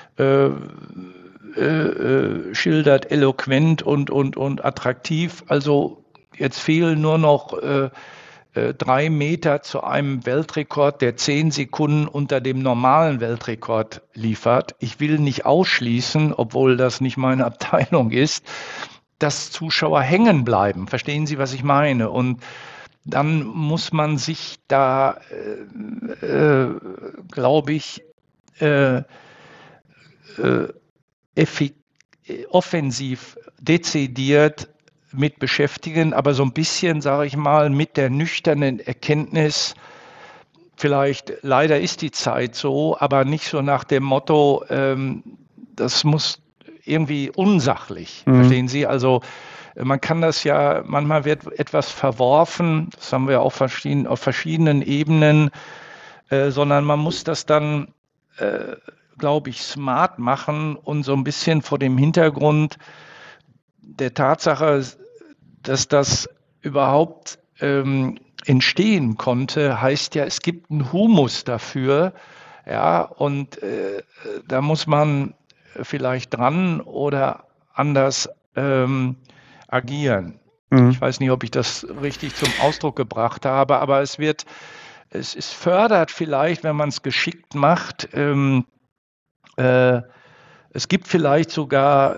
Speaker 2: schildert eloquent und attraktiv. Also jetzt fehlen nur noch 3 Meter zu einem Weltrekord, der 10 Sekunden unter dem normalen Weltrekord liefert. Ich will nicht ausschließen, obwohl das nicht meine Abteilung ist, dass Zuschauer hängen bleiben. Verstehen Sie, was ich meine? Und dann muss man sich da, glaube ich, offensiv, dezidiert mit beschäftigen, aber so ein bisschen, sage ich mal, mit der nüchternen Erkenntnis, vielleicht leider ist die Zeit so, aber nicht so nach dem Motto, das muss irgendwie unsachlich, verstehen Sie? Also man kann das ja, manchmal wird etwas verworfen, das haben wir auch auf verschiedenen Ebenen, sondern man muss das dann, glaube ich, smart machen und so ein bisschen vor dem Hintergrund der Tatsache, dass das überhaupt entstehen konnte, heißt ja, es gibt einen Humus dafür, ja, und da muss man vielleicht dran oder anders agieren. Ich weiß nicht, ob ich das richtig zum Ausdruck gebracht habe, aber es fördert vielleicht, wenn man es geschickt macht. Es gibt vielleicht sogar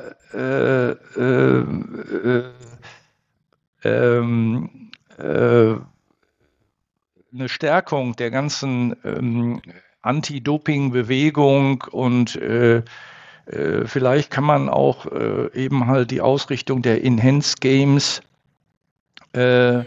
Speaker 2: eine Stärkung der ganzen Anti-Doping-Bewegung und vielleicht kann man auch eben halt die Ausrichtung der Enhanced Games in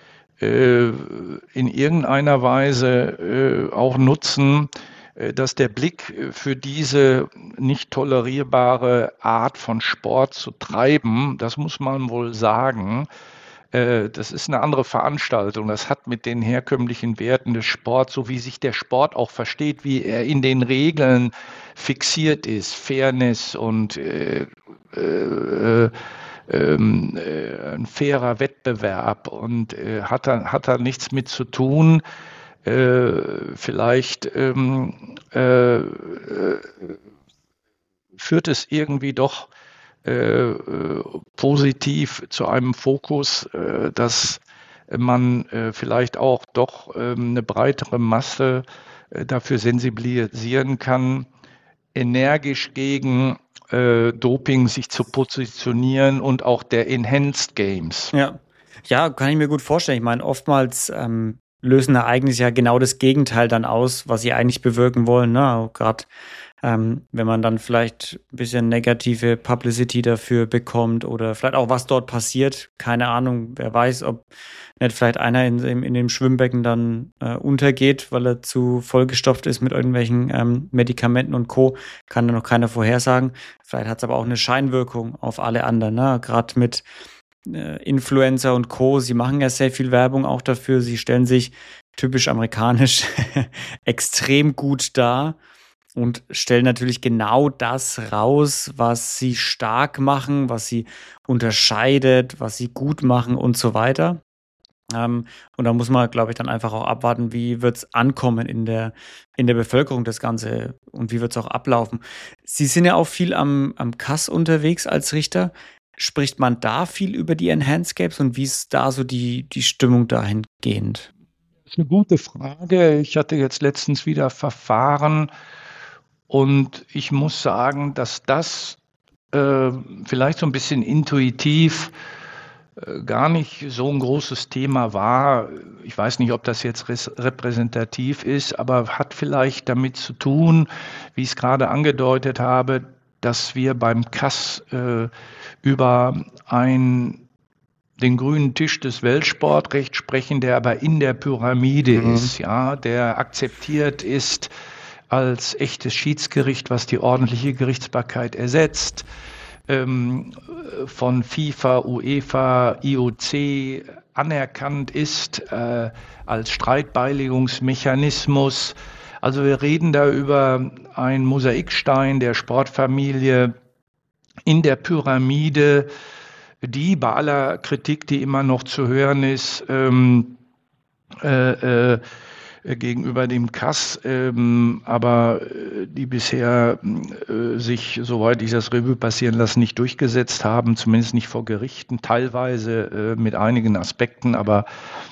Speaker 2: irgendeiner Weise auch nutzen, dass der Blick für diese nicht tolerierbare Art von Sport zu treiben, das muss man wohl sagen, das ist eine andere Veranstaltung. Das hat mit den herkömmlichen Werten des Sports, so wie sich der Sport auch versteht, wie er in den Regeln fixiert ist, Fairness und ein fairer Wettbewerb und hat da nichts mit zu tun. Vielleicht führt es irgendwie doch positiv zu einem Fokus, dass man vielleicht auch doch eine breitere Masse dafür sensibilisieren kann, energisch gegen Doping sich zu positionieren und auch der Enhanced Games.
Speaker 1: Ja, kann ich mir gut vorstellen. Ich meine, oftmals lösen Ereignisse ja genau das Gegenteil dann aus, was sie eigentlich bewirken wollen. Ne? Gerade wenn man dann vielleicht ein bisschen negative Publicity dafür bekommt oder vielleicht auch, was dort passiert. Keine Ahnung, wer weiß, ob nicht vielleicht einer in dem Schwimmbecken dann untergeht, weil er zu vollgestopft ist mit irgendwelchen Medikamenten und Co. Kann da noch keiner vorhersagen. Vielleicht hat es aber auch eine Scheinwirkung auf alle anderen. Ne? Gerade mit Influencer und Co., sie machen ja sehr viel Werbung auch dafür, sie stellen sich typisch amerikanisch extrem gut dar und stellen natürlich genau das raus, was sie stark machen, was sie unterscheidet, was sie gut machen und so weiter. Und da muss man, glaube ich, dann einfach auch abwarten, wie wird es ankommen in der Bevölkerung, das Ganze, und wie wird es auch ablaufen. Sie sind ja auch viel am Kass unterwegs als Richter. Spricht man da viel über die Enhanced und wie ist da so die Stimmung dahingehend?
Speaker 2: Das ist eine gute Frage. Ich hatte jetzt letztens wieder Verfahren und ich muss sagen, dass das vielleicht so ein bisschen intuitiv gar nicht so ein großes Thema war. Ich weiß nicht, ob das jetzt repräsentativ ist, aber hat vielleicht damit zu tun, wie ich es gerade angedeutet habe, dass wir beim Kass über den grünen Tisch des Weltsportrechts sprechen, der aber in der Pyramide ist, ja, der akzeptiert ist als echtes Schiedsgericht, was die ordentliche Gerichtsbarkeit ersetzt, von FIFA, UEFA, IOC anerkannt ist als Streitbeilegungsmechanismus. Also wir reden da über einen Mosaikstein der Sportfamilie in der Pyramide, die bei aller Kritik, die immer noch zu hören ist, gegenüber dem Kass, aber die bisher sich, soweit ich das Revue passieren lasse, nicht durchgesetzt haben, zumindest nicht vor Gerichten, teilweise mit einigen Aspekten, aber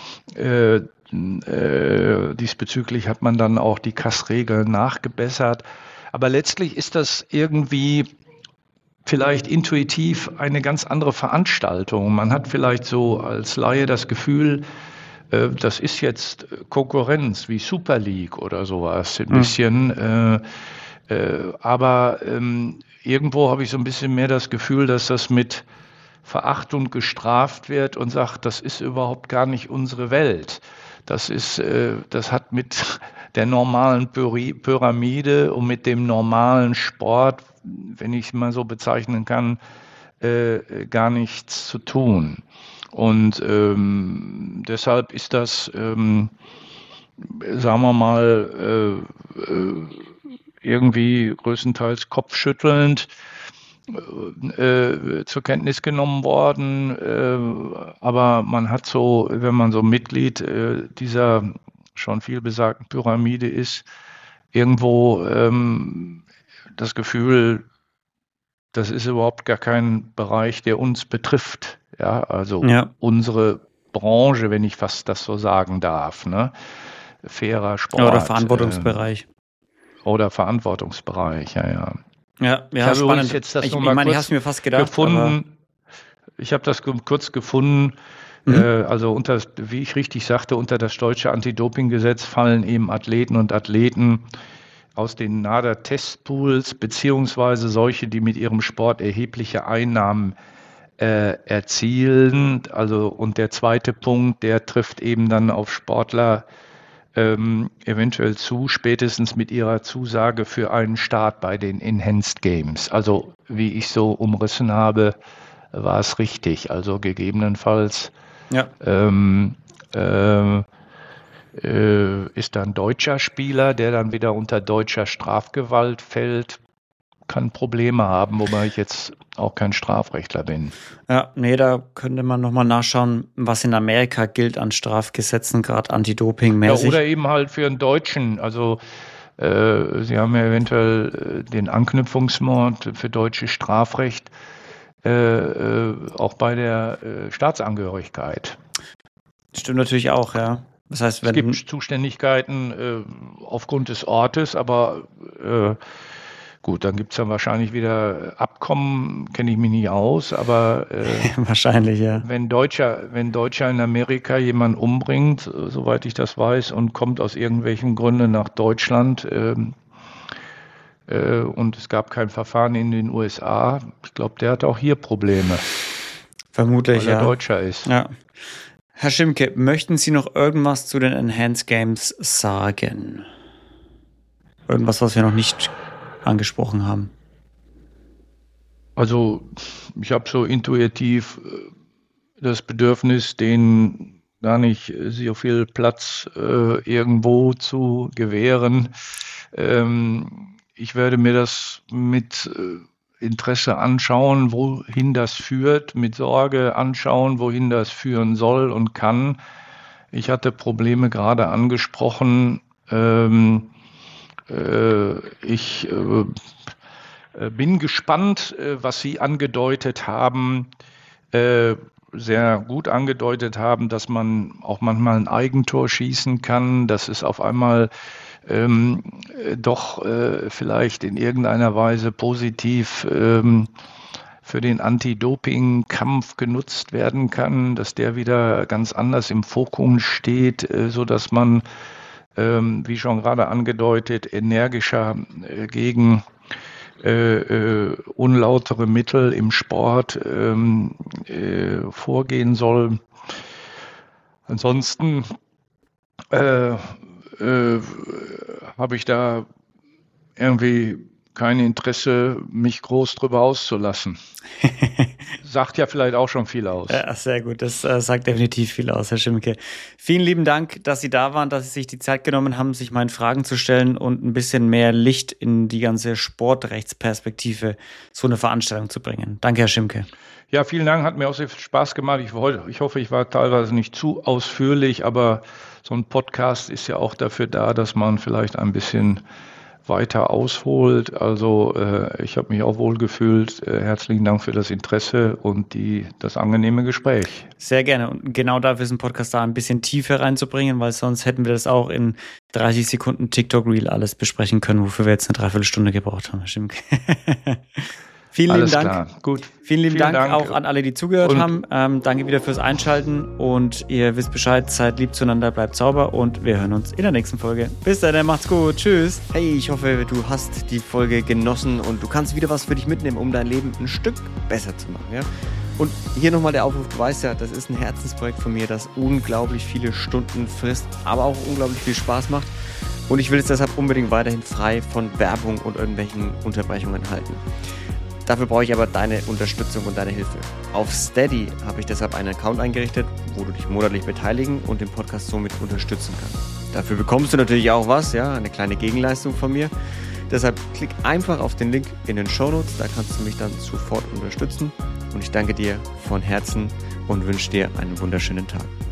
Speaker 2: diesbezüglich hat man dann auch die Kassregeln nachgebessert. Aber letztlich ist das irgendwie vielleicht intuitiv eine ganz andere Veranstaltung. Man hat vielleicht so als Laie das Gefühl, das ist jetzt Konkurrenz wie Super League oder sowas, ein bisschen. Aber irgendwo habe ich so ein bisschen mehr das Gefühl, dass das mit Verachtung gestraft wird und sagt, das ist überhaupt gar nicht unsere Welt. Das hat mit der normalen Pyramide und mit dem normalen Sport, wenn ich es mal so bezeichnen kann, gar nichts zu tun. Und deshalb ist das, sagen wir mal, irgendwie größtenteils kopfschüttelnd zur Kenntnis genommen worden. Aber man hat so, wenn man so Mitglied dieser schon viel besagten Pyramide ist, irgendwo das Gefühl, das ist überhaupt gar kein Bereich, der uns betrifft. Ja, also unsere Branche, wenn ich fast das so sagen darf, ne? Fairer Sport.
Speaker 1: Oder Verantwortungsbereich.
Speaker 2: Oder Verantwortungsbereich, ja.
Speaker 1: Ja,
Speaker 2: ich habe
Speaker 1: spannend.
Speaker 2: Jetzt das
Speaker 1: ich meine, ich habe es mir fast gedacht.
Speaker 2: Gefunden. Ich habe das kurz gefunden. Also wie ich richtig sagte, unter das deutsche Anti-Doping-Gesetz fallen eben Athleten und Athleten aus den NADA-Testpools, beziehungsweise solche, die mit ihrem Sport erhebliche Einnahmen erzielen. Also, und der zweite Punkt, der trifft eben dann auf Sportler eventuell zu, spätestens mit ihrer Zusage für einen Start bei den Enhanced Games. Also, wie ich so umrissen habe, war es richtig. Also gegebenenfalls ist da ein deutscher Spieler, der dann wieder unter deutscher Strafgewalt fällt, kann Probleme haben, wobei ich jetzt auch kein Strafrechtler bin.
Speaker 1: Ja, nee, da könnte man nochmal nachschauen, was in Amerika gilt an Strafgesetzen, gerade Anti-Doping-mäßig.
Speaker 2: Ja, oder eben halt für einen Deutschen. Also Sie haben ja eventuell den Anknüpfungsmord für deutsches Strafrecht auch bei der Staatsangehörigkeit.
Speaker 1: Stimmt natürlich auch, ja. Das heißt,
Speaker 2: es gibt Zuständigkeiten aufgrund des Ortes, aber gut, dann gibt es dann wahrscheinlich wieder Abkommen, kenne ich mich nicht aus, aber
Speaker 1: wahrscheinlich, ja.
Speaker 2: Wenn Deutscher in Amerika jemanden umbringt, soweit ich das weiß, und kommt aus irgendwelchen Gründen nach Deutschland und es gab kein Verfahren in den USA, ich glaube, der hat auch hier Probleme.
Speaker 1: Vermutlich,
Speaker 2: weil er Deutscher ist.
Speaker 1: Ja. Herr Schimke, möchten Sie noch irgendwas zu den Enhanced Games sagen? Irgendwas, was wir noch nicht angesprochen haben?
Speaker 2: Also, ich habe so intuitiv das Bedürfnis, denen gar nicht so viel Platz irgendwo zu gewähren. Ich werde mir das mit Interesse anschauen, wohin das führt, mit Sorge anschauen, wohin das führen soll und kann. Ich hatte Probleme gerade angesprochen. Ich bin gespannt, was Sie angedeutet haben, sehr gut angedeutet haben, dass man auch manchmal ein Eigentor schießen kann, dass es auf einmal doch vielleicht in irgendeiner Weise positiv für den Anti-Doping-Kampf genutzt werden kann, dass der wieder ganz anders im Fokus steht, so dass man, wie schon gerade angedeutet, energischer gegen unlautere Mittel im Sport vorgehen soll. Ansonsten habe ich da irgendwie kein Interesse, mich groß drüber auszulassen. Sagt ja vielleicht auch schon viel aus.
Speaker 1: Ja, sehr gut. Das sagt definitiv viel aus, Herr Schimke. Vielen lieben Dank, dass Sie da waren, dass Sie sich die Zeit genommen haben, sich meinen Fragen zu stellen und ein bisschen mehr Licht in die ganze Sportrechtsperspektive so eine Veranstaltung zu bringen. Danke, Herr Schimke.
Speaker 2: Ja, vielen Dank. Hat mir auch sehr viel Spaß gemacht. Ich hoffe, ich war teilweise nicht zu ausführlich, aber so ein Podcast ist ja auch dafür da, dass man vielleicht ein bisschen weiter ausholt. Also ich habe mich auch wohl gefühlt. Herzlichen Dank für das Interesse und das angenehme Gespräch.
Speaker 1: Sehr gerne. Und genau dafür ist ein Podcast da, ein bisschen Tiefe reinzubringen, weil sonst hätten wir das auch in 30 Sekunden TikTok-Reel alles besprechen können, wofür wir jetzt eine Dreiviertelstunde gebraucht haben. Stimmt. Vielen lieben Dank.
Speaker 2: Klar. Gut.
Speaker 1: Vielen lieben Dank auch an alle, die zugehört haben. Danke wieder fürs Einschalten und ihr wisst Bescheid, seid lieb zueinander, bleibt sauber und wir hören uns in der nächsten Folge. Bis dann, macht's gut. Tschüss.
Speaker 3: Hey, ich hoffe, du hast die Folge genossen und du kannst wieder was für dich mitnehmen, um dein Leben ein Stück besser zu machen. Ja? Und hier nochmal der Aufruf, du weißt ja, das ist ein Herzensprojekt von mir, das unglaublich viele Stunden frisst, aber auch unglaublich viel Spaß macht. Und ich will es deshalb unbedingt weiterhin frei von Werbung und irgendwelchen Unterbrechungen halten. Dafür brauche ich aber deine Unterstützung und deine Hilfe. Auf Steady habe ich deshalb einen Account eingerichtet, wo du dich monatlich beteiligen und den Podcast somit unterstützen kannst. Dafür bekommst du natürlich auch was, ja, eine kleine Gegenleistung von mir. Deshalb klick einfach auf den Link in den Shownotes, da kannst du mich dann sofort unterstützen. Und ich danke dir von Herzen und wünsche dir einen wunderschönen Tag.